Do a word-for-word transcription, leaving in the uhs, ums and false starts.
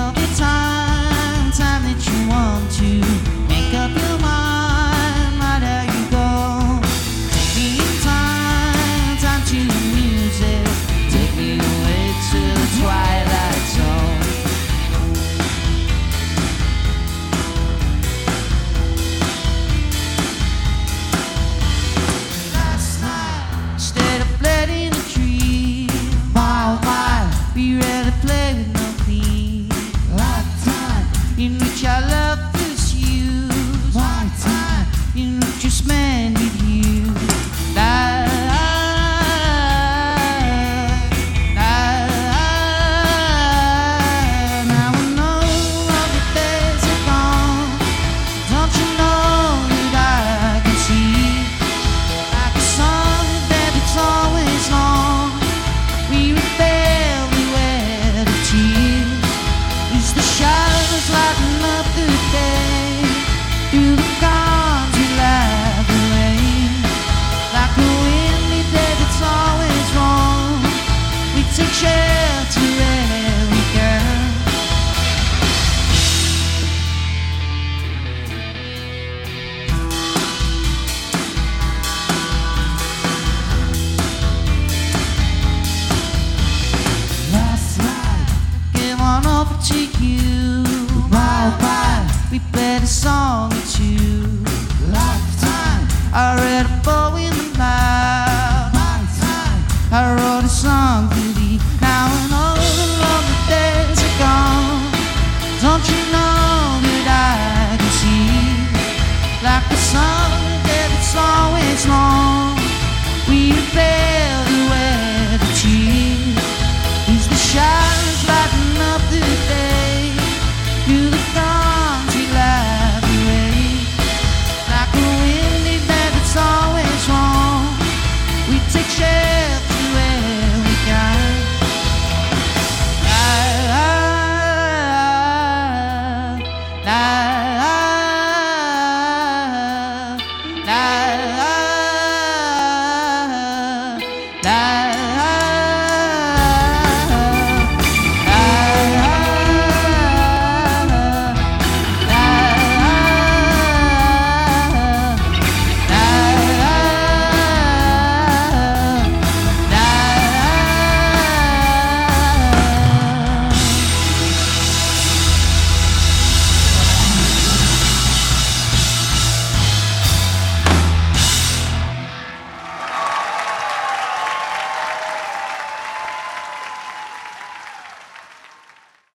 of the time, time that you want to make up your mind, right how you go. Take me in time, time to the music, take me away to the twilight zone. Last night, instead of letting the tree, wild, wild, we rather play with no fee. Lifetime, in which our love pursues. One time, in which just man with you. La, la, la, now I know all the days are gone. Don't you know that I can see, like a song that it's always long. We rebel, we wear the tears. It's the shadows lighting up the day. Through the calms we laugh away. Like a windy day that's always wrong. We take shelter where we can. Last night, came on over to you. Bye bye, we played a song or two. Lifetime, I read a poem in the night. One time, I wrote a song for you.